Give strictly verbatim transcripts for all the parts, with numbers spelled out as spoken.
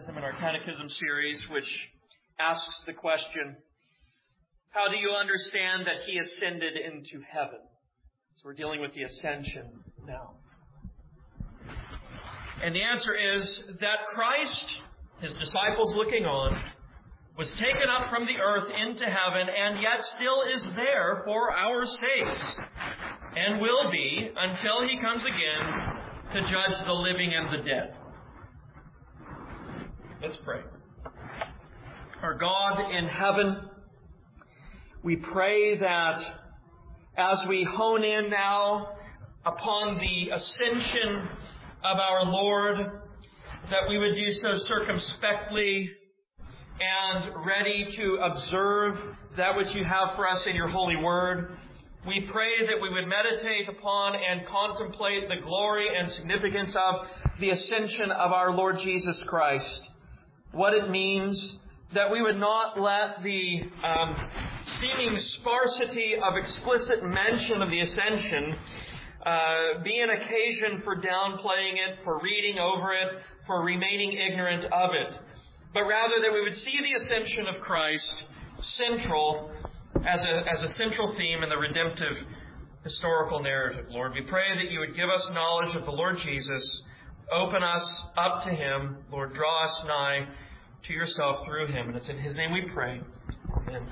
In our Catechism series, which asks the question, how do you understand that He ascended into heaven? So we're dealing with the ascension now. And the answer is that Christ, His disciples looking on, was taken up from the earth into heaven and yet still is there for our sakes and will be until He comes again to judge the living and the dead. Let's pray. Our God in heaven, we pray that as we hone in now upon the ascension of our Lord, that we would do so circumspectly and ready to observe that which you have for us in your holy word. We pray that we would meditate upon and contemplate the glory and significance of the ascension of our Lord Jesus Christ. What it means, that we would not let the um, seeming sparsity of explicit mention of the ascension uh, be an occasion for downplaying it, for reading over it, for remaining ignorant of it. But rather that we would see the ascension of Christ central as a, as a central theme in the redemptive historical narrative, Lord. We pray that you would give us knowledge of the Lord Jesus. Open us up to Him. Lord, draw us nigh to yourself through Him. And it's in His name we pray. Amen.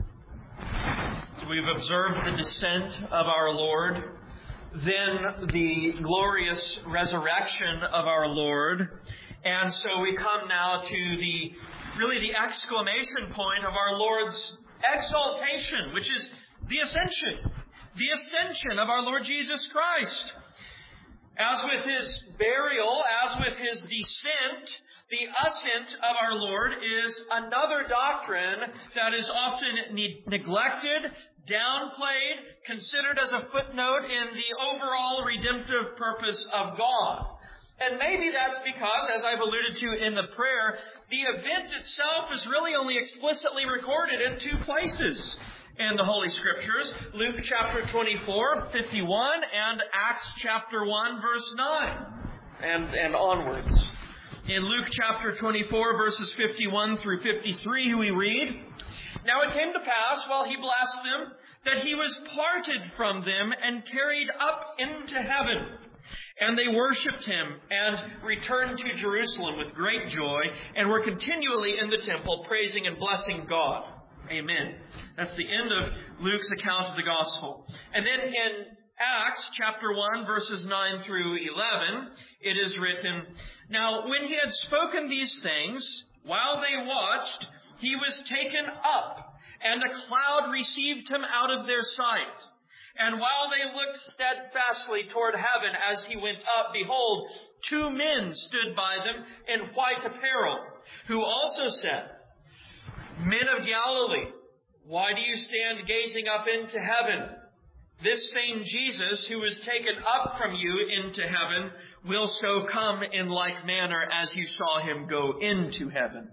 So we've observed the descent of our Lord, then the glorious resurrection of our Lord. And so we come now to the, really the exclamation point of our Lord's exaltation, which is the ascension. The ascension of our Lord Jesus Christ. As with His burial, as with His descent, the ascent of our Lord is another doctrine that is often ne- neglected, downplayed, considered as a footnote in the overall redemptive purpose of God. And maybe that's because, as I've alluded to in the prayer, the event itself is really only explicitly recorded in two places in the Holy Scriptures, Luke chapter twenty-four, fifty-one, and Acts chapter one, verse nine, and, and onwards. In Luke chapter twenty-four, verses fifty-one through fifty-three, we read, "Now it came to pass, while He blessed them, that He was parted from them and carried up into heaven. And they worshipped Him and returned to Jerusalem with great joy and were continually in the temple praising and blessing God." Amen. That's the end of Luke's account of the gospel. And then in Acts chapter one, verses nine through eleven, it is written, "Now when He had spoken these things, while they watched, He was taken up, and a cloud received Him out of their sight. And while they looked steadfastly toward heaven as He went up, behold, two men stood by them in white apparel, who also said, 'Men of Galilee, why do you stand gazing up into heaven? This same Jesus who was taken up from you into heaven will so come in like manner as you saw Him go into heaven.'"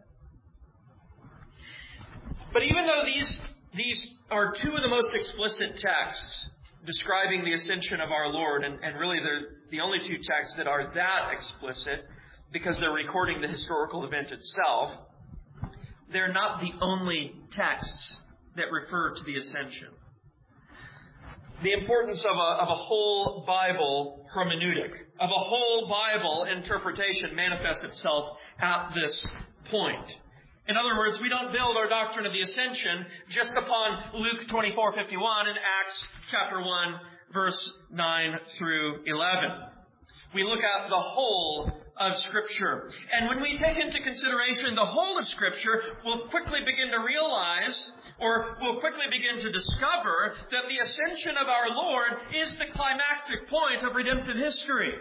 But even though these, these are two of the most explicit texts describing the ascension of our Lord, and, and really they're the only two texts that are that explicit because they're recording the historical event itself, they're not the only texts that refer to the ascension. The importance of a, of a whole Bible hermeneutic, of a whole Bible interpretation manifests itself at this point. In other words, we don't build our doctrine of the ascension just upon Luke twenty-four fifty-one and Acts chapter one, verse nine through eleven. We look at the whole of Scripture. And when we take into consideration the whole of Scripture, we'll quickly begin to realize, or we'll quickly begin to discover, that the ascension of our Lord is the climactic point of redemptive history.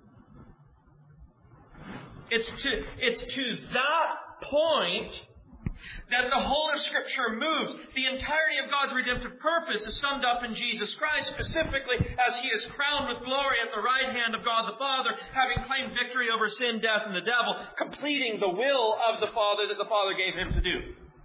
It's to, it's to that point that the whole of Scripture moves. The entirety of God's redemptive purpose is summed up in Jesus Christ, specifically as He is crowned with glory at the right hand of God the Father, having claimed victory over sin, death, and the devil, completing the will of the Father that the Father gave Him to do.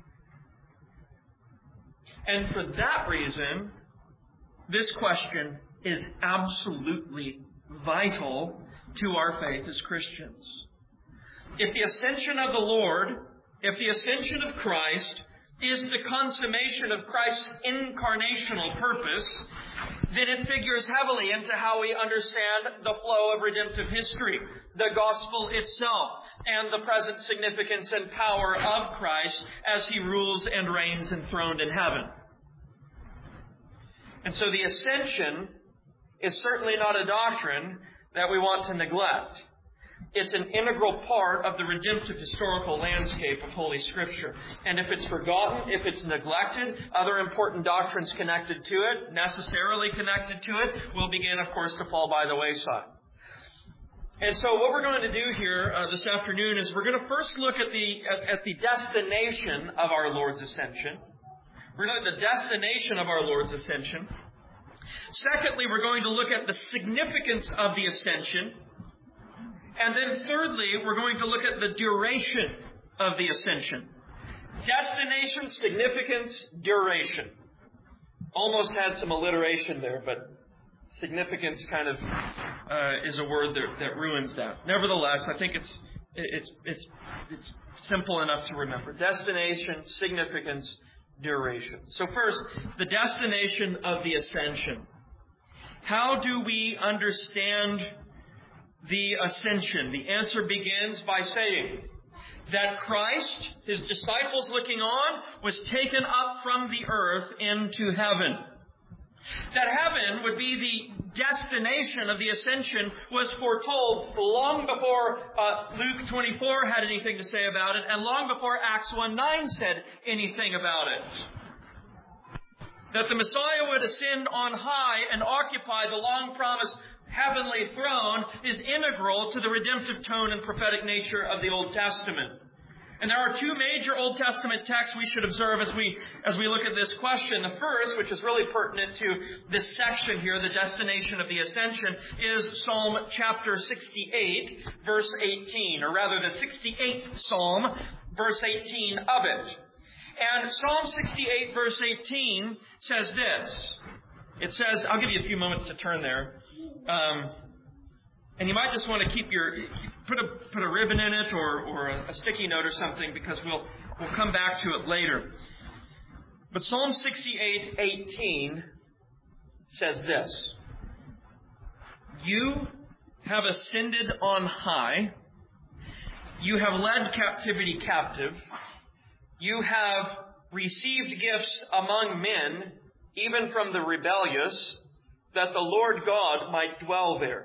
And for that reason, this question is absolutely vital to our faith as Christians. if the ascension of the Lord, if the ascension of Christ is the consummation of Christ's incarnational purpose, then it figures heavily into how we understand the flow of redemptive history, the gospel itself, and the present significance and power of Christ as He rules and reigns enthroned in heaven. And so the ascension is certainly not a doctrine that we want to neglect. It's an integral part of the redemptive historical landscape of Holy Scripture. And if it's forgotten, if it's neglected, other important doctrines connected to it, necessarily connected to it, will begin, of course, to fall by the wayside. And so what we're going to do here uh, this afternoon is we're going to first look at the at, at the destination of our Lord's ascension. We're going to look at the destination of our Lord's ascension. Secondly, we're going to look at the significance of the ascension. And then thirdly, we're going to look at the duration of the ascension. Destination, significance, duration. Almost had some alliteration there, but significance kind of uh, is a word that, that ruins that. Nevertheless, I think it's it's it's it's simple enough to remember. Destination, significance, duration. So first, the destination of the ascension. How do we understand the ascension? The answer begins by saying that Christ, His disciples looking on, was taken up from the earth into heaven. That heaven would be the destination of the ascension was foretold long before uh, Luke twenty-four had anything to say about it, and long before Acts one nine said anything about it. That the Messiah would ascend on high and occupy the long-promised heavenly throne is integral to the redemptive tone and prophetic nature of the Old Testament. And there are two major Old Testament texts we should observe as we as we look at this question. The first, which is really pertinent to this section here, the destination of the ascension, is Psalm chapter sixty-eight, verse eighteen, or rather the sixty-eighth Psalm, verse eighteen of it. And Psalm sixty-eight, verse eighteen says this. It says, I'll give you a few moments to turn there. Um, and you might just want to keep your, put a put a ribbon in it or, or a, a sticky note or something, because we'll we'll come back to it later. But Psalm sixty-eight, eighteen says this. You have ascended on high. You have led captivity captive. You have received gifts among men, even from the rebellious, that the Lord God might dwell there.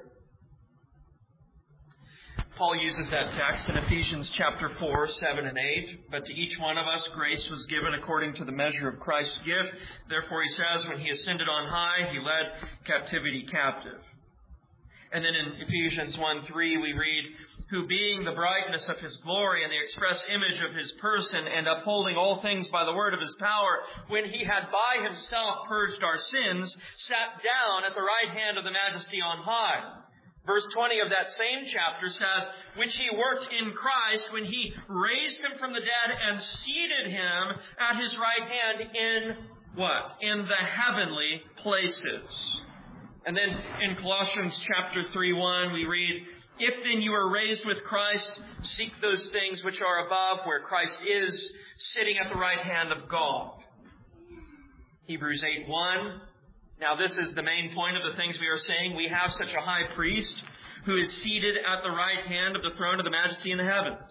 Paul uses that text in Ephesians chapter four, seven and eight. But to each one of us grace was given according to the measure of Christ's gift. Therefore he says, when he ascended on high, he led captivity captive. And then in Ephesians one three we read, who being the brightness of His glory and the express image of His person, and upholding all things by the word of His power, when He had by Himself purged our sins, sat down at the right hand of the Majesty on high. Verse twenty of that same chapter says, which He worked in Christ when He raised Him from the dead and seated Him at His right hand in what? In the heavenly places. And then in Colossians chapter three, one, we read, if then you are raised with Christ, seek those things which are above, where Christ is, sitting at the right hand of God. Hebrews eight, one. Now this is the main point of the things we are saying. We have such a high priest who is seated at the right hand of the throne of the Majesty in the heavens.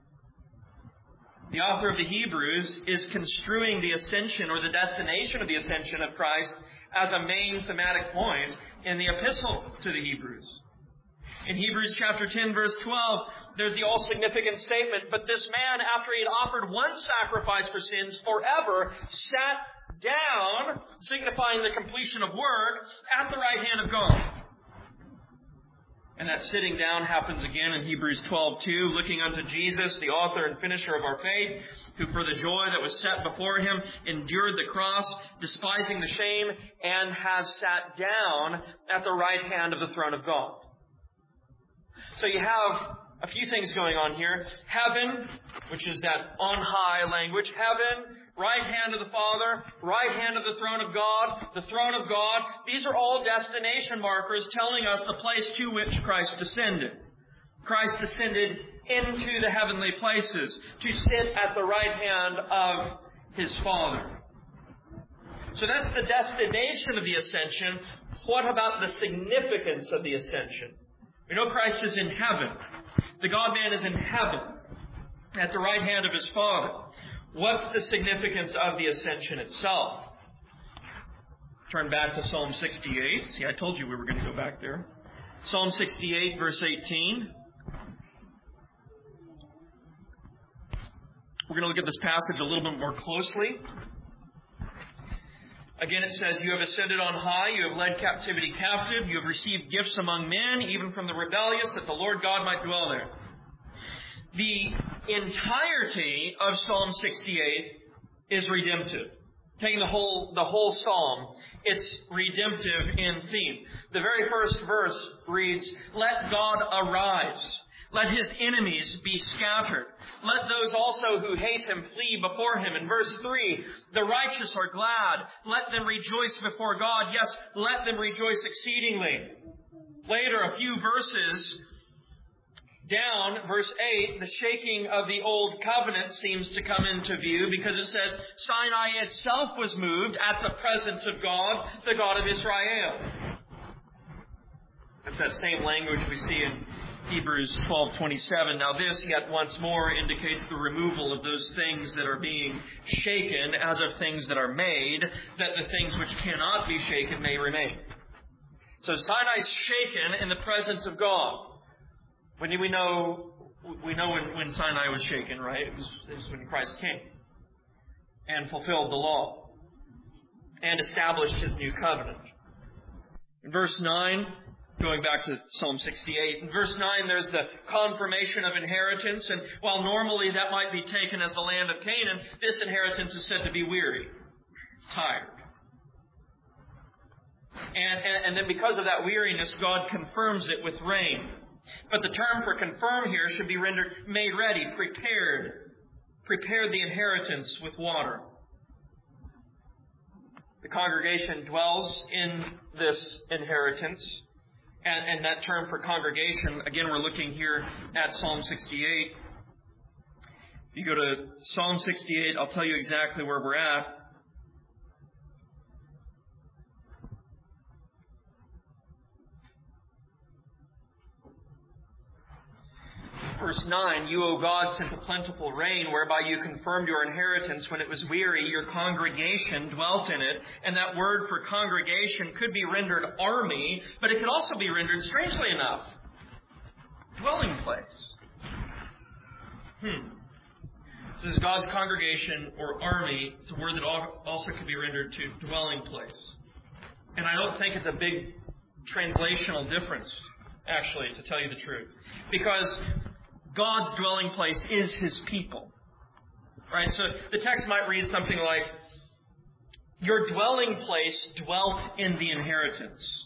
The author of the Hebrews is construing the ascension or the destination of the ascension of Christ as a main thematic point in the epistle to the Hebrews. In Hebrews chapter ten, verse twelve, there's the all-significant statement, but this man, after he had offered one sacrifice for sins forever, sat down, signifying the completion of work, at the right hand of God. And that sitting down happens again in Hebrews twelve two, looking unto Jesus, the author and finisher of our faith, who for the joy that was set before Him endured the cross, despising the shame, and has sat down at the right hand of the throne of God. So you have a few things going on here. Heaven, which is that on high language. Heaven, right hand of the Father, right hand of the throne of God, the throne of God. These are all destination markers telling us the place to which Christ descended. Christ descended into the heavenly places, to sit at the right hand of His Father. So that's the destination of the ascension. What about the significance of the ascension? We know Christ is in heaven. The God-man is in heaven, at the right hand of His Father. What's the significance of the ascension itself? Turn back to Psalm sixty-eight. See, I told you we were going to go back there. Psalm sixty-eight, verse eighteen. We're going to look at this passage a little bit more closely. Again, it says, "You have ascended on high, you have led captivity captive, you have received gifts among men, even from the rebellious, that the Lord God might dwell there." The entirety of Psalm sixty-eight is redemptive. Taking the whole, the whole psalm, it's redemptive in theme. The very first verse reads, "Let God arise. Let His enemies be scattered. Let those also who hate Him flee before Him." In verse three, "The righteous are glad. Let them rejoice before God. Yes, let them rejoice exceedingly." Later, a few verses down, verse eight, the shaking of the old covenant seems to come into view, because it says, "Sinai itself was moved at the presence of God, the God of Israel." That's that same language we see in Hebrews twelve twenty-seven. "Now this, yet once more, indicates the removal of those things that are being shaken, as of things that are made, that the things which cannot be shaken may remain." So Sinai's shaken in the presence of God. When do we know? We know when, when Sinai was shaken, right? It was, it was when Christ came and fulfilled the law and established His new covenant. In verse nine, going back to Psalm sixty-eight, in verse nine there's the confirmation of inheritance. And while normally that might be taken as the land of Canaan, this inheritance is said to be weary, tired. And, and, and then because of that weariness, God confirms it with rain. But the term for confirm here should be rendered made ready, prepared. Prepared the inheritance with water. The congregation dwells in this inheritance. And, and that term for congregation, again, we're looking here at Psalm sixty-eight. If you go to Psalm sixty-eight, I'll tell you exactly where we're at. Verse nine, "You, O God, sent a plentiful rain, whereby you confirmed your inheritance when it was weary. Your congregation dwelt in it." And that word for congregation could be rendered army, but it could also be rendered, strangely enough, dwelling place. Hmm. This is God's congregation or army. It's a word that also could be rendered to dwelling place. And I don't think it's a big translational difference, actually, to tell you the truth. Because God's dwelling place is His people. Right? So the text might read something like, "Your dwelling place dwelt in the inheritance."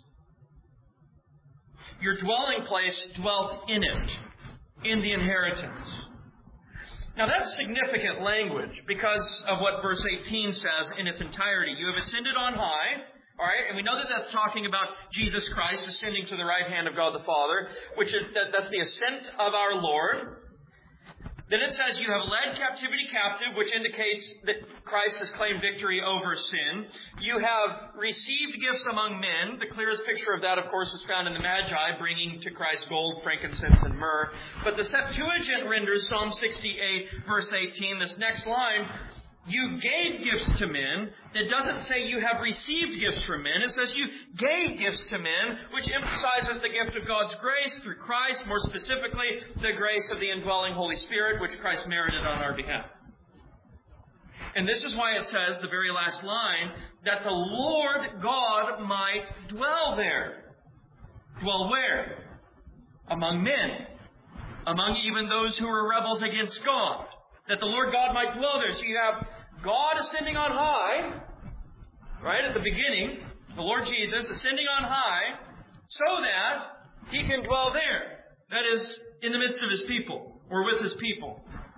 Your dwelling place dwelt in it, in the inheritance. Now that's significant language because of what verse eighteen says in its entirety. "You have ascended on high." All right, and we know that that's talking about Jesus Christ ascending to the right hand of God the Father, which is that, that's the ascent of our Lord. Then it says, "You have led captivity captive," which indicates that Christ has claimed victory over sin. "You have received gifts among men." The clearest picture of that, of course, is found in the Magi, bringing to Christ gold, frankincense, and myrrh. But the Septuagint renders Psalm sixty-eight, verse eighteen, this next line, "You gave gifts to men." It doesn't say you have received gifts from men. It says you gave gifts to men, which emphasizes the gift of God's grace through Christ, more specifically, the grace of the indwelling Holy Spirit, which Christ merited on our behalf. And this is why it says, the very last line, that the Lord God might dwell there. Dwell where? Among men. Among even those who were rebels against God. That the Lord God might dwell there. So you have God ascending on high, right, at the beginning, the Lord Jesus ascending on high, so that He can dwell there. That is, in the midst of His people, or with His people.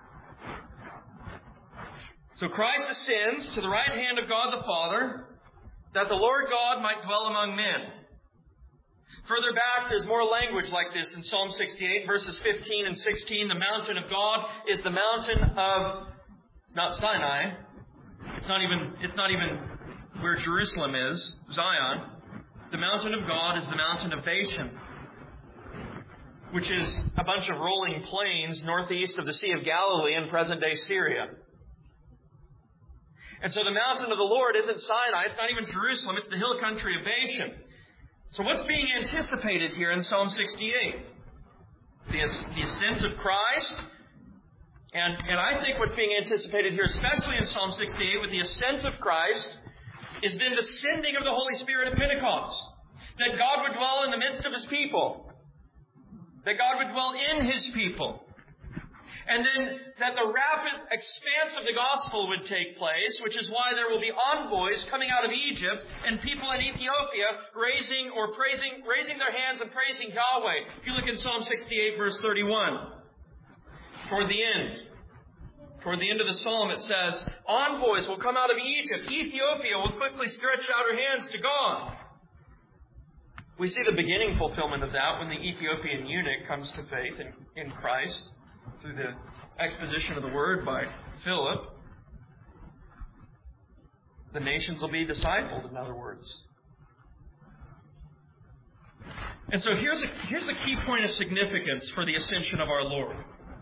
So Christ ascends to the right hand of God the Father, that the Lord God might dwell among men. Further back, there's more language like this in Psalm sixty-eight, verses fifteen and sixteen. The mountain of God is the mountain of, not Sinai. It's not even, it's not even where Jerusalem is, Zion. The mountain of God is the mountain of Bashan, which is a bunch of rolling plains northeast of the Sea of Galilee in present-day Syria. And so the mountain of the Lord isn't Sinai, it's not even Jerusalem, it's the hill country of Bashan. So what's being anticipated here in Psalm sixty-eight? The, the ascent of Christ. And, and I think what's being anticipated here, especially in Psalm sixty-eight, with the ascent of Christ, is then the sending of the Holy Spirit at Pentecost. That God would dwell in the midst of His people. That God would dwell in His people. And then that the rapid expanse of the gospel would take place, which is why there will be envoys coming out of Egypt and people in Ethiopia raising or praising, raising their hands and praising Yahweh. If you look in Psalm sixty-eight, verse thirty-one, toward the end, toward the end of the psalm, it says, envoys will come out of Egypt. Ethiopia will quickly stretch out her hands to God. We see the beginning fulfillment of that when the Ethiopian eunuch comes to faith in, in Christ through the exposition of the Word by Philip. The nations will be discipled, in other words. And so here's a, here's the key point of significance for the ascension of our Lord.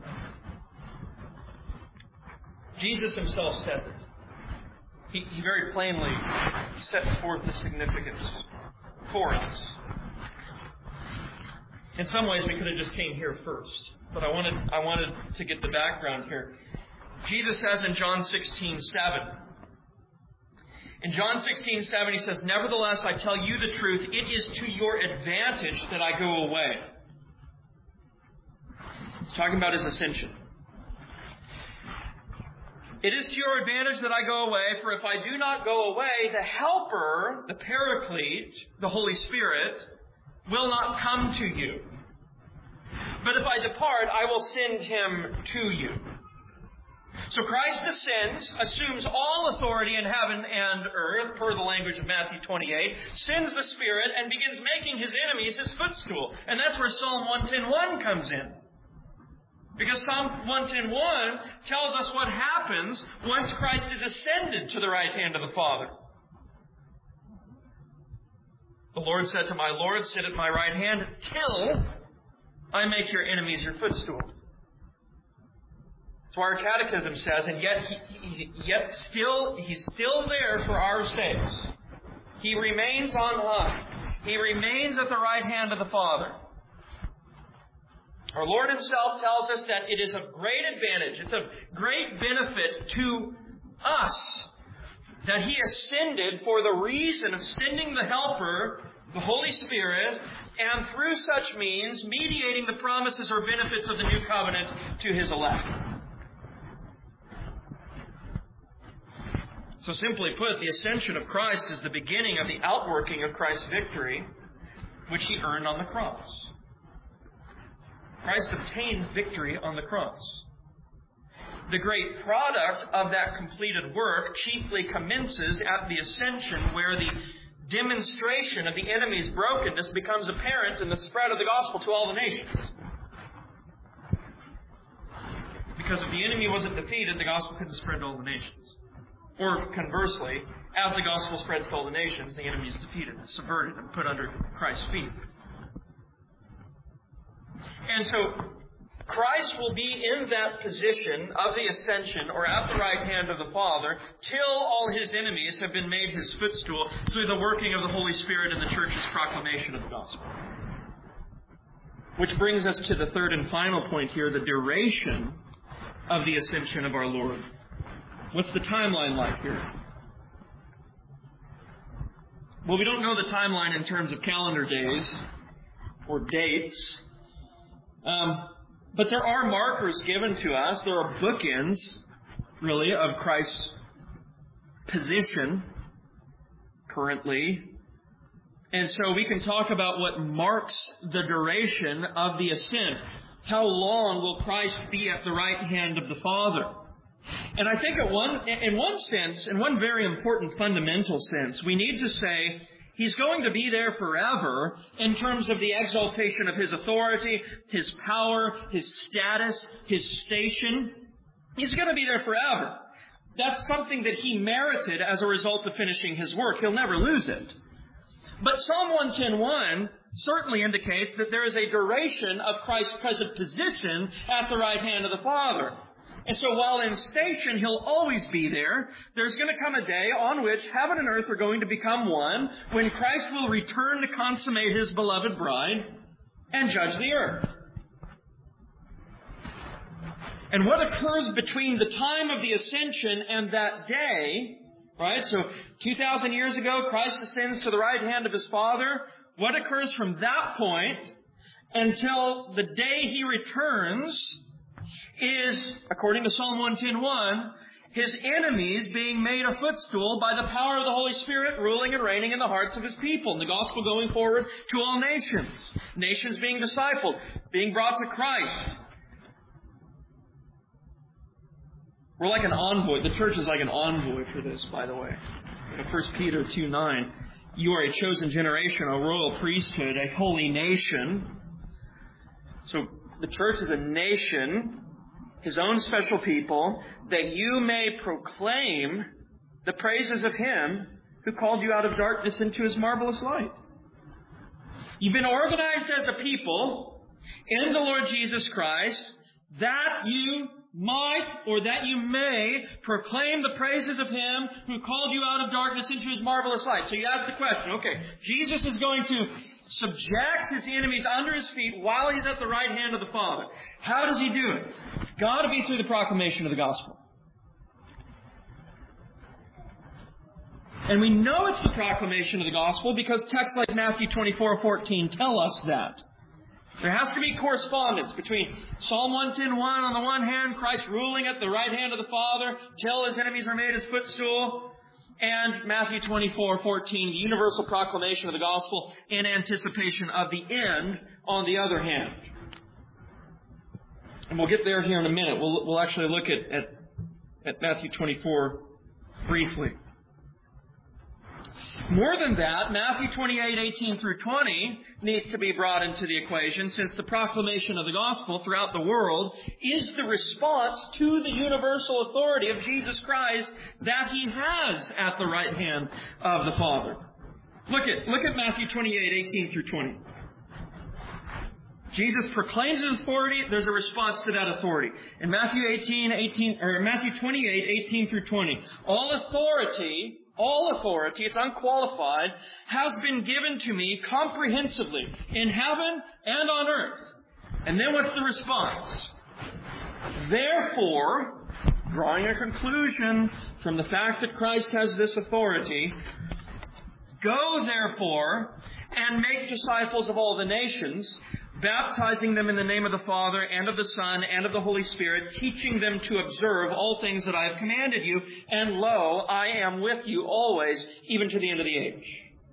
Jesus Himself says it. He, he very plainly sets forth the significance for us. In some ways, we could have just came here first. But I wanted, I wanted to get the background here. Jesus says in John sixteen seven. In John sixteen seven, He says, nevertheless, I tell you the truth, it is to your advantage that I go away. He's talking about His ascension. It is to your advantage that I go away, for if I do not go away, the Helper, the Paraclete, the Holy Spirit, will not come to you. But if I depart, I will send Him to you. So Christ ascends, assumes all authority in heaven and earth, per the language of Matthew twenty-eight, sends the Spirit, and begins making His enemies His footstool. And that's where Psalm one ten one comes in. Because Psalm one ten one tells us what happens once Christ is ascended to the right hand of the Father. The Lord said to my Lord, sit at my right hand till I make your enemies your footstool. That's why our catechism says, and yet he, he, yet still He's still there for our sakes. He remains on high. He remains at the right hand of the Father. Our Lord Himself tells us that it is of great advantage, it's of great benefit to us that He ascended for the reason of sending the Helper, the Holy Spirit, and through such means mediating the promises or benefits of the new covenant to His elect. So simply put, the ascension of Christ is the beginning of the outworking of Christ's victory, which He earned on the cross. Christ obtained victory on the cross. The great product of that completed work chiefly commences at the ascension, where the demonstration of the enemy's brokenness becomes apparent in the spread of the gospel to all the nations. Because if the enemy wasn't defeated, the gospel couldn't spread to all the nations. Or conversely, as the gospel spreads to all the nations, the enemy is defeated and subverted and put under Christ's feet. And so, Christ will be in that position of the ascension, or at the right hand of the Father, till all His enemies have been made His footstool through the working of the Holy Spirit and the church's proclamation of the gospel. Which brings us to the third and final point here, the duration of the ascension of our Lord. What's the timeline like here? Well, we don't know the timeline in terms of calendar days or dates. Um, but there are markers given to us. There are bookends, really, of Christ's position currently. And so we can talk about what marks the duration of the ascent. How long will Christ be at the right hand of the Father? And I think at one, in one sense, in one very important fundamental sense, we need to say, He's going to be there forever in terms of the exaltation of His authority, His power, His status, His station. He's going to be there forever. That's something that He merited as a result of finishing His work. He'll never lose it. But Psalm one ten one certainly indicates that there is a duration of Christ's present position at the right hand of the Father. And so while in station He'll always be there, there's going to come a day on which heaven and earth are going to become one, when Christ will return to consummate His beloved bride and judge the earth. And what occurs between the time of the ascension and that day, right? So two thousand years ago, Christ ascends to the right hand of His Father. What occurs from that point until the day He returns is, according to Psalm one ten one, His enemies being made a footstool by the power of the Holy Spirit ruling and reigning in the hearts of His people. And the gospel going forward to all nations. Nations being discipled, being brought to Christ. We're like an envoy. The church is like an envoy for this, by the way. In First Peter two nine, you are a chosen generation, a royal priesthood, a holy nation. So the church is a nation, His own special people, that you may proclaim the praises of Him who called you out of darkness into His marvelous light. You've been organized as a people in the Lord Jesus Christ that you might, or that you may, proclaim the praises of Him who called you out of darkness into His marvelous light. So you ask the question, okay, Jesus is going to subject His enemies under His feet while He's at the right hand of the Father. How does He do it? It's got to be through the proclamation of the gospel. And we know it's the proclamation of the gospel because texts like Matthew twenty-four fourteen tell us that. There has to be correspondence between Psalm one ten one on the one hand, Christ ruling at the right hand of the Father till His enemies are made His footstool, and Matthew twenty-four fourteen, the universal proclamation of the gospel in anticipation of the end on the other hand. And we'll get there here in a minute. We'll, we'll actually look at, at, at Matthew twenty-four briefly. More than that, Matthew twenty-eight eighteen through twenty needs to be brought into the equation, since the proclamation of the gospel throughout the world is the response to the universal authority of Jesus Christ that He has at the right hand of the Father. Look at, look at Matthew twenty-eight eighteen through twenty. Jesus proclaims His authority. There's a response to that authority. In Matthew eighteen eighteen or Matthew twenty-eight eighteen through twenty, all authority All authority, it's unqualified, has been given to me comprehensively in heaven and on earth. And then what's the response? Therefore, drawing a conclusion from the fact that Christ has this authority, go therefore and make disciples of all the nations, baptizing them in the name of the Father and of the Son and of the Holy Spirit, teaching them to observe all things that I have commanded you. And lo, I am with you always, even to the end of the age.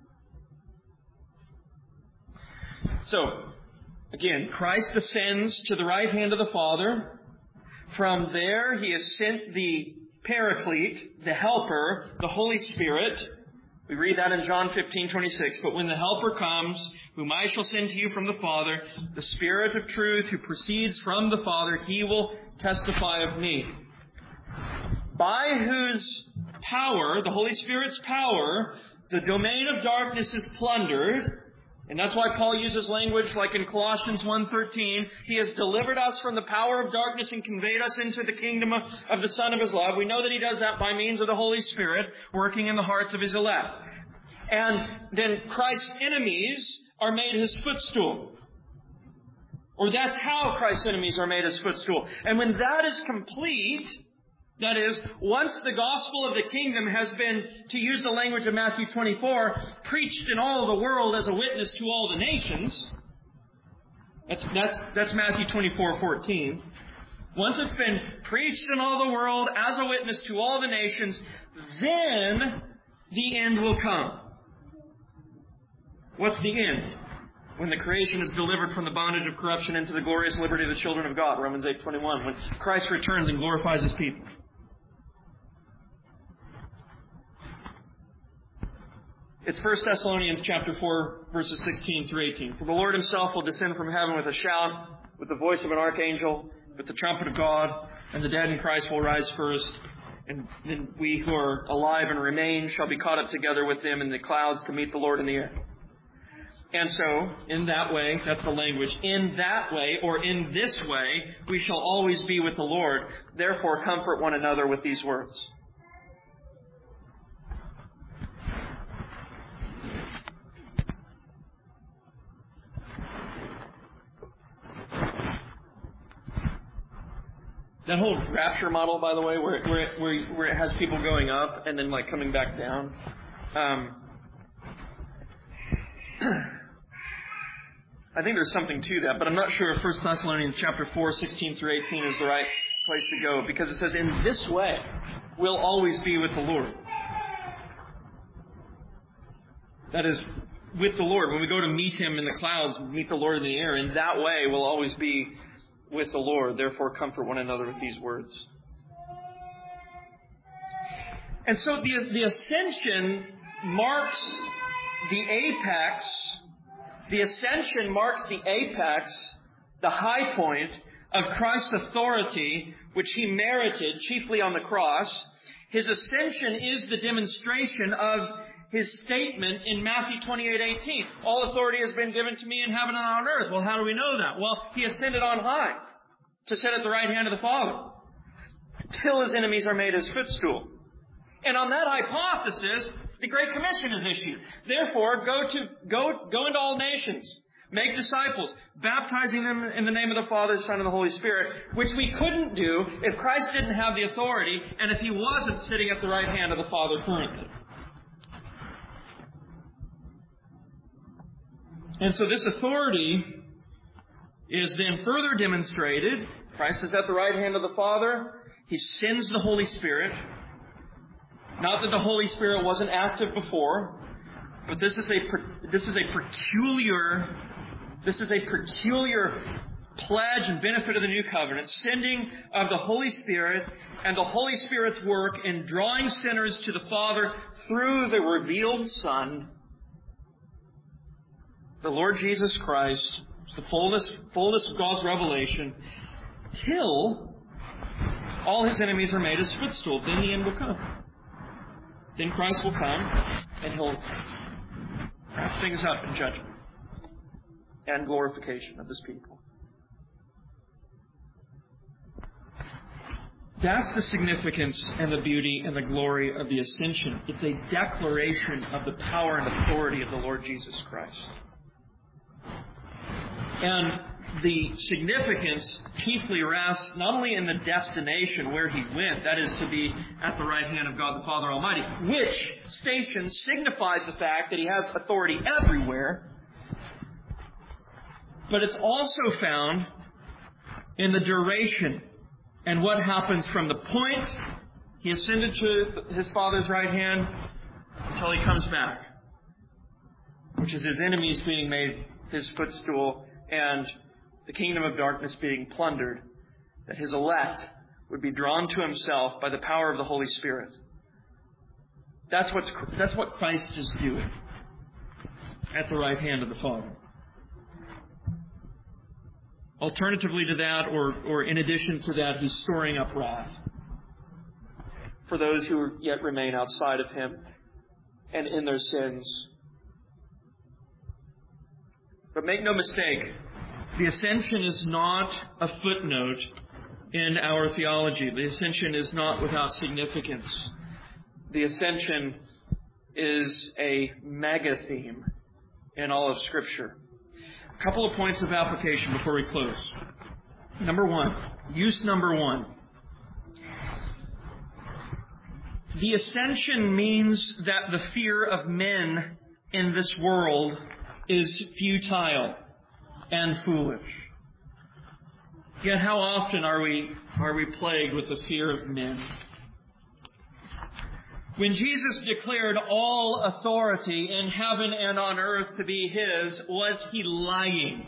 So, again, Christ ascends to the right hand of the Father. From there, He has sent the Paraclete, the Helper, the Holy Spirit. We read that in John fifteen twenty-six. But when the Helper comes, whom I shall send to you from the Father, the Spirit of truth who proceeds from the Father, He will testify of me. By whose power, the Holy Spirit's power, the domain of darkness is plundered. And that's why Paul uses language like in Colossians one thirteen. He has delivered us from the power of darkness and conveyed us into the kingdom of, of the Son of His love. We know that He does that by means of the Holy Spirit working in the hearts of His elect. And then Christ's enemies are made His footstool. Or that's how Christ's enemies are made His footstool. And when that is complete, that is, once the gospel of the kingdom has been, to use the language of Matthew twenty-four, preached in all the world as a witness to all the nations, that's, that's, that's Matthew twenty-four fourteen. Once it's been preached in all the world as a witness to all the nations, then the end will come. What's the end? When the creation is delivered from the bondage of corruption into the glorious liberty of the children of God, Romans eight twenty-one, when Christ returns and glorifies His people. It's First Thessalonians chapter four, verses sixteen through eighteen. For the Lord himself will descend from heaven with a shout, with the voice of an archangel, with the trumpet of God, and the dead in Christ will rise first. And then we who are alive and remain shall be caught up together with them in the clouds to meet the Lord in the air. And so, in that way, that's the language, in that way, or in this way, we shall always be with the Lord. Therefore, comfort one another with these words. That whole rapture model, by the way, where it, where it, where it, where it has people going up and then like coming back down. Um, I think there's something to that, but I'm not sure if First Thessalonians chapter four, sixteen through eighteen is the right place to go, because it says, in this way, we'll always be with the Lord. That is, with the Lord. When we go to meet Him in the clouds, meet the Lord in the air, in that way, we'll always be with the Lord. Therefore, comfort one another with these words. And so the, the ascension marks the apex. The ascension marks the apex, the high point of Christ's authority, which He merited chiefly on the cross. His ascension is the demonstration of His statement in Matthew twenty-eight eighteen. All authority has been given to me in heaven and on earth. Well, how do we know that? Well, He ascended on high to sit at the right hand of the Father, till His enemies are made His footstool. And on that hypothesis, the Great Commission is issued. Therefore, go to go go into all nations, make disciples, baptizing them in the name of the Father, the Son, and the Holy Spirit, which we couldn't do if Christ didn't have the authority and if He wasn't sitting at the right hand of the Father currently. And so this authority is then further demonstrated. Christ is at the right hand of the Father. He sends the Holy Spirit. Not that the Holy Spirit wasn't active before, but this is a this is a peculiar this is a peculiar pledge and benefit of the new covenant, sending of the Holy Spirit and the Holy Spirit's work in drawing sinners to the Father through the revealed Son, the Lord Jesus Christ, the fullness fullness of God's revelation, till all His enemies are made His footstool. Then the end will come. Then Christ will come, and He'll wrap things up in judgment and glorification of His people. That's the significance and the beauty and the glory of the ascension. It's a declaration of the power and authority of the Lord Jesus Christ. And the significance chiefly rests not only in the destination where He went, that is to be at the right hand of God the Father Almighty, which station signifies the fact that He has authority everywhere, but it's also found in the duration and what happens from the point He ascended to His Father's right hand until He comes back, which is His enemies being made His footstool and the kingdom of darkness being plundered, that His elect would be drawn to Himself by the power of the Holy Spirit. That's what's that's what Christ is doing at the right hand of the Father. Alternatively to that, or, or in addition to that, He's storing up wrath for those who yet remain outside of Him and in their sins. But make no mistake, the ascension is not a footnote in our theology. The ascension is not without significance. The ascension is a mega theme in all of Scripture. A couple of points of application before we close. Number one, use number one. The ascension means that the fear of men in this world is futile and foolish. Yet how often are we are we plagued with the fear of men? When Jesus declared all authority in heaven and on earth to be His, was He lying?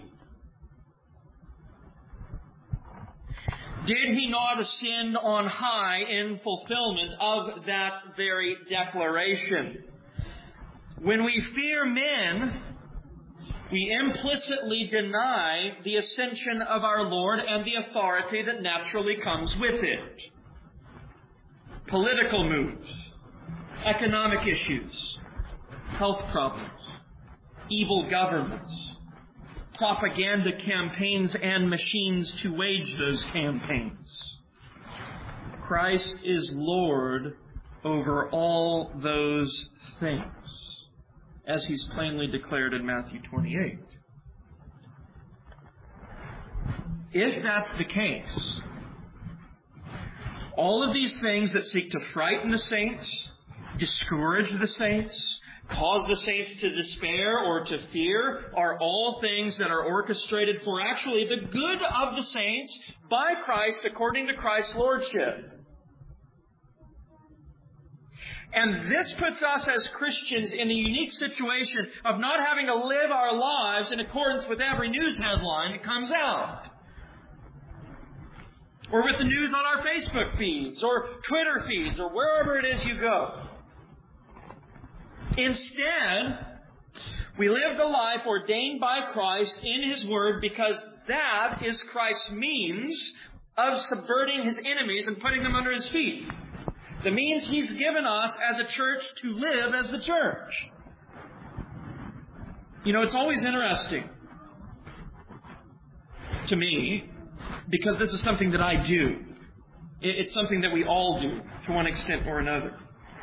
Did He not ascend on high in fulfillment of that very declaration? When we fear men, we implicitly deny the ascension of our Lord and the authority that naturally comes with it. Political moves, economic issues, health problems, evil governments, propaganda campaigns and machines to wage those campaigns. Christ is Lord over all those things, as He's plainly declared in Matthew twenty-eight. If that's the case, all of these things that seek to frighten the saints, discourage the saints, cause the saints to despair or to fear, are all things that are orchestrated for actually the good of the saints by Christ according to Christ's lordship. And this puts us as Christians in the unique situation of not having to live our lives in accordance with every news headline that comes out, or with the news on our Facebook feeds, or Twitter feeds, or wherever it is you go. Instead, we live the life ordained by Christ in His Word, because that is Christ's means of subverting His enemies and putting them under His feet. The means He's given us as a church to live as the church. You know, it's always interesting to me, because this is something that I do. It's something that we all do to one extent or another.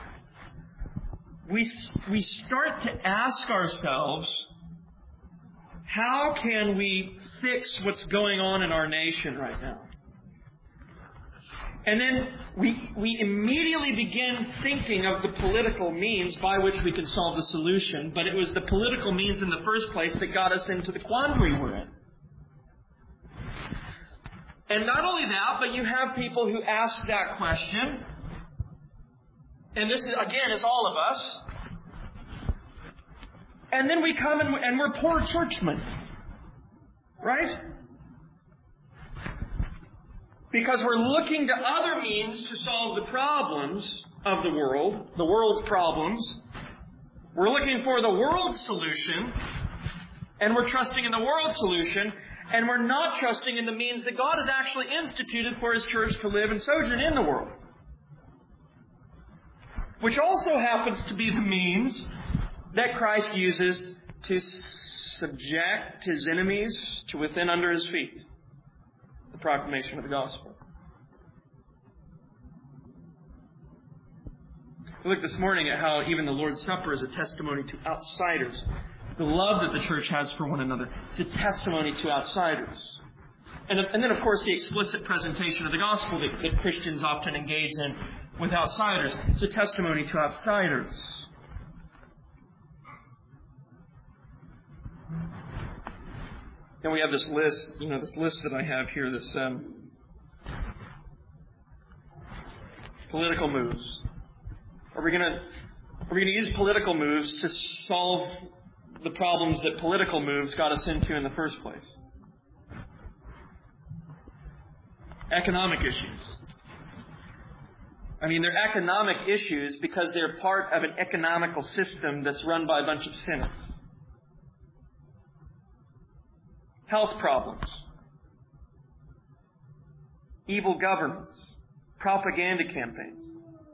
We, we start to ask ourselves, how can we fix what's going on in our nation right now? And then we, we immediately begin thinking of the political means by which we can solve the solution, but it was the political means in the first place that got us into the quandary we're in. And not only that, but you have people who ask that question, and this, is, again, is all of us, and then we come and, and we're poor churchmen, right? Because we're looking to other means to solve the problems of the world, the world's problems. We're looking for the world's solution, and we're trusting in the world's solution, and we're not trusting in the means that God has actually instituted for His church to live and sojourn in the world. Which also happens to be the means that Christ uses to subject His enemies to within under His feet. The proclamation of the gospel. We looked this morning at how even the Lord's Supper is a testimony to outsiders. The love that the church has for one another is a testimony to outsiders. And, and then, of course, the explicit presentation of the gospel that, that Christians often engage in with outsiders. It's a testimony to outsiders. And we have this list, you know, this list that I have here, this um, political moves. Are we going to are we going to use political moves to solve the problems that political moves got us into in the first place? Economic issues. I mean, they're economic issues because they're part of an economical system that's run by a bunch of sinners. Health problems, evil governments, propaganda campaigns.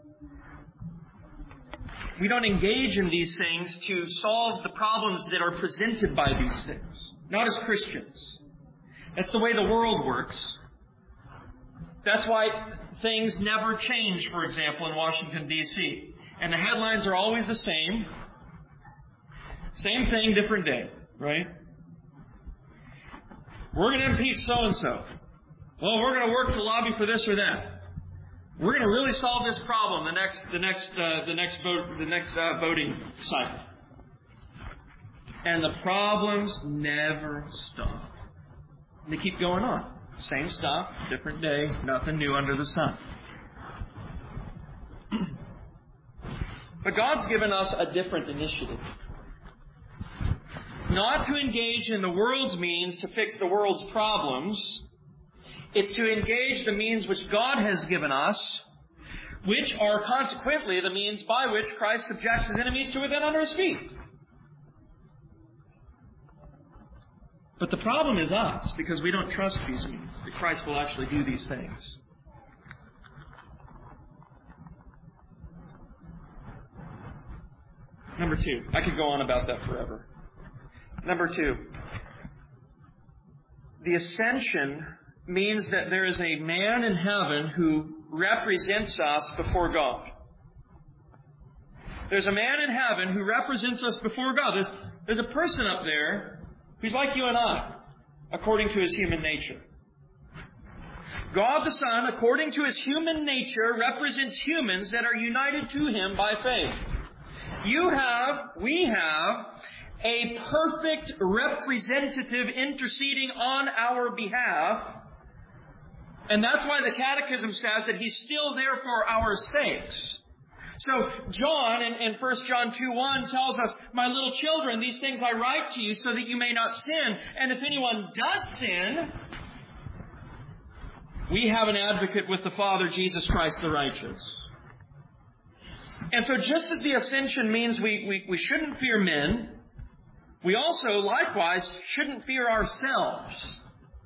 We don't engage in these things to solve the problems that are presented by these things. Not as Christians. That's the way the world works. That's why things never change, for example, in Washington, D C And the headlines are always the same. Same thing, different day, right? We're going to impeach so-and-so. Well, we're going to work to lobby for this or that. We're going to really solve this problem the next, the next, uh, the next vote, the next uh, voting cycle. And the problems never stop. They keep going on. Same stuff, different day, nothing new under the sun. But God's given us a different initiative. Not to engage in the world's means to fix the world's problems. It's to engage the means which God has given us, which are consequently the means by which Christ subjects his enemies to within under his feet. But the problem is us, because we don't trust these means, that Christ will actually do these things. Number two. I could go on about that forever. Number two. The ascension means that there is a man in heaven who represents us before God. There's a man in heaven who represents us before God. There's, there's a person up there who's like you and I, according to his human nature. God the Son, according to his human nature, represents humans that are united to him by faith. You have, we have, a perfect representative interceding on our behalf. And that's why the Catechism says that he's still there for our sakes. So John in, in First John two one tells us, "My little children, these things I write to you so that you may not sin. And if anyone does sin, we have an advocate with the Father, Jesus Christ the righteous." And so just as the ascension means we, we, we shouldn't fear men, we also likewise shouldn't fear ourselves.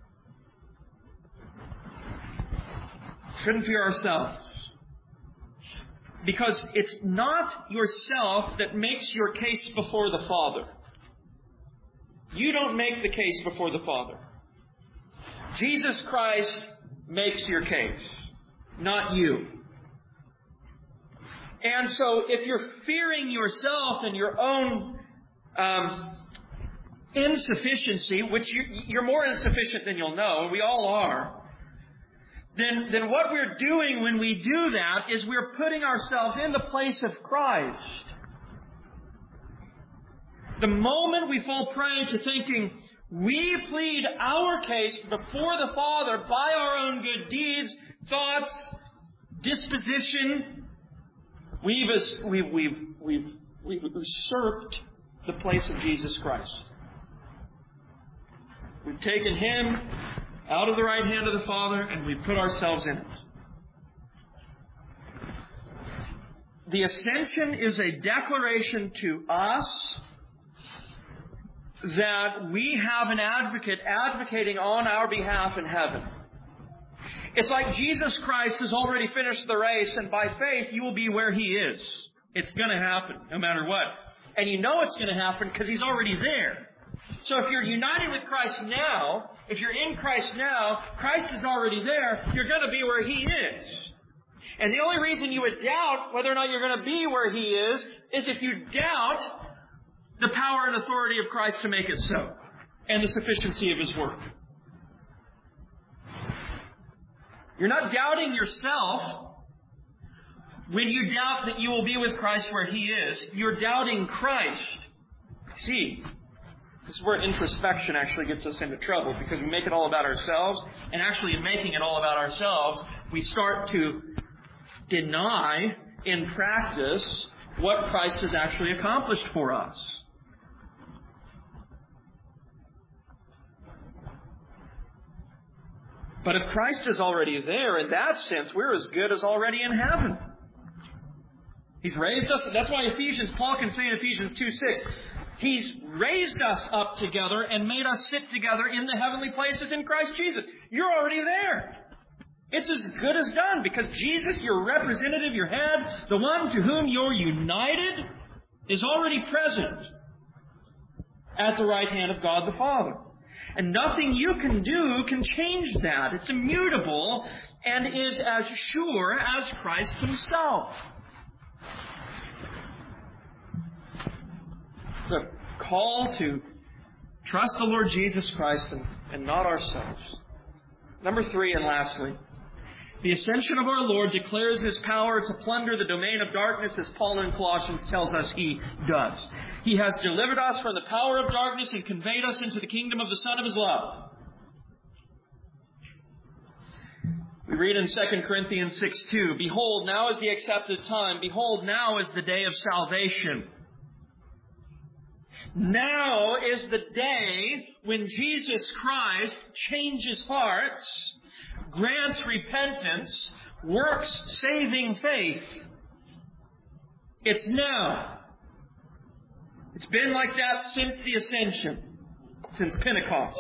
Shouldn't fear ourselves. Because it's not yourself that makes your case before the Father. You don't make the case before the Father. Jesus Christ makes your case, not you. And so if you're fearing yourself and your own um, insufficiency, which you, you're more insufficient than you'll know, we all are, Then, then what we're doing when we do that is we're putting ourselves in the place of Christ. The moment we fall prey to thinking we plead our case before the Father by our own good deeds, thoughts, disposition, we've, we've, we've, we've, we've usurped the place of Jesus Christ. We've taken Him out of the right hand of the Father, and we put ourselves in it. The ascension is a declaration to us that we have an advocate advocating on our behalf in heaven. It's like Jesus Christ has already finished the race, and by faith you will be where He is. It's going to happen, no matter what. And you know it's going to happen because He's already there. So if you're united with Christ now, if you're in Christ now, Christ is already there. You're going to be where He is. And the only reason you would doubt whether or not you're going to be where He is is if you doubt the power and authority of Christ to make it so, and the sufficiency of His work. You're not doubting yourself when you doubt that you will be with Christ where He is. You're doubting Christ. See, this is where introspection actually gets us into trouble, because we make it all about ourselves, and actually in making it all about ourselves, we start to deny in practice what Christ has actually accomplished for us. But if Christ is already there, in that sense, we're as good as already in heaven. He's raised us. That's why Ephesians, Paul can say in Ephesians two six, He's raised us up together and made us sit together in the heavenly places in Christ Jesus. You're already there. It's as good as done, because Jesus, your representative, your head, the one to whom you're united, is already present at the right hand of God the Father. And nothing you can do can change that. It's immutable and is as sure as Christ Himself. The call to trust the Lord Jesus Christ and, and not ourselves. Number three, and lastly, the ascension of our Lord declares His power to plunder the domain of darkness, as Paul in Colossians tells us He does. He has delivered us from the power of darkness and conveyed us into the kingdom of the Son of His love. We read in Second Corinthians six two, "Behold, now is the accepted time. Behold, now is the day of salvation." Now is the day when Jesus Christ changes hearts, grants repentance, works-saving faith. It's now. It's been like that since the ascension, since Pentecost.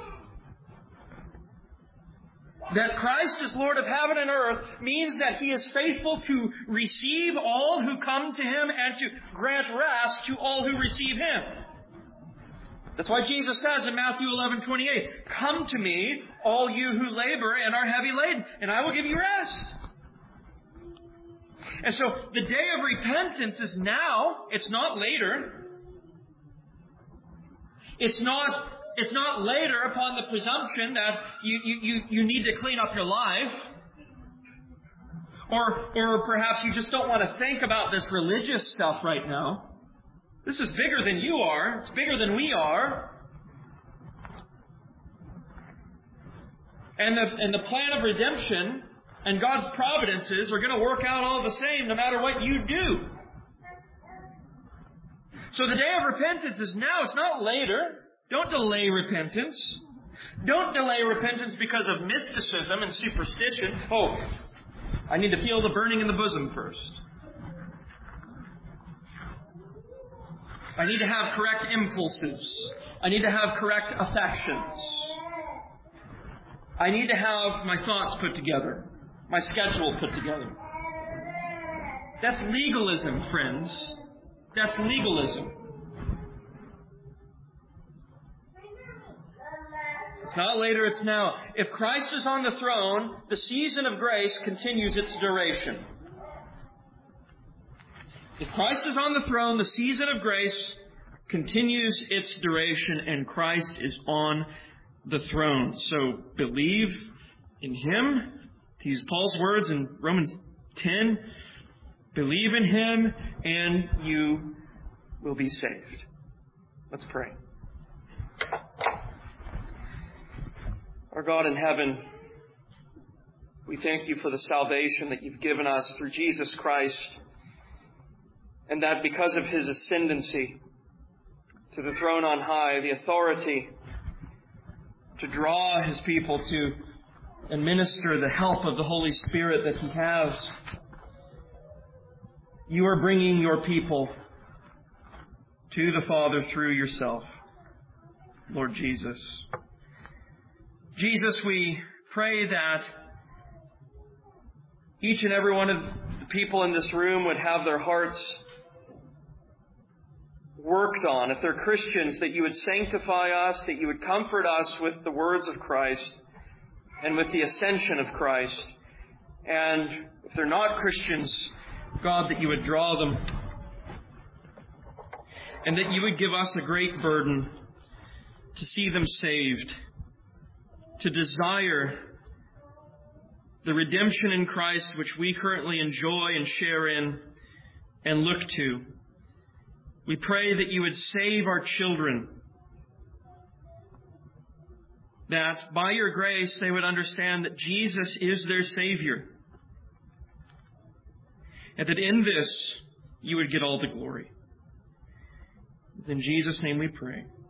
That Christ is Lord of heaven and earth means that He is faithful to receive all who come to Him and to grant rest to all who receive Him. That's why Jesus says in Matthew eleven twenty-eight, "Come to me, all you who labor and are heavy laden, and I will give you rest." And so the day of repentance is now. It's not later. It's not, it's not later upon the presumption that you, you, you, you need to clean up your life. Or, or perhaps you just don't want to think about this religious stuff right now. This is bigger than you are. It's bigger than we are. And the, and the plan of redemption and God's providences are going to work out all the same no matter what you do. So the day of repentance is now. It's not later. Don't delay repentance. Don't delay repentance because of mysticism and superstition. Oh, I need to feel the burning in the bosom first. I need to have correct impulses. I need to have correct affections. I need to have my thoughts put together. My schedule put together. That's legalism, friends. That's legalism. It's not later, it's now. If Christ is on the throne, the season of grace continues its duration. If Christ is on the throne, the season of grace continues its duration, and Christ is on the throne. So believe in Him. To use Paul's words in Romans ten, believe in Him and you will be saved. Let's pray. Our God in heaven, we thank You for the salvation that You've given us through Jesus Christ, and that because of His ascendancy to the throne on high, the authority to draw His people to and minister the help of the Holy Spirit that He has, You are bringing Your people to the Father through Yourself, Lord Jesus. Jesus, we pray that each and every one of the people in this room would have their hearts worked on. If they're Christians, that You would sanctify us, that You would comfort us with the words of Christ and with the ascension of Christ. And if they're not Christians, God, that You would draw them. And that You would give us a great burden to see them saved, to desire the redemption in Christ which we currently enjoy and share in and look to. We pray that You would save our children, that by Your grace they would understand that Jesus is their Savior, and that in this You would get all the glory. In Jesus' name we pray.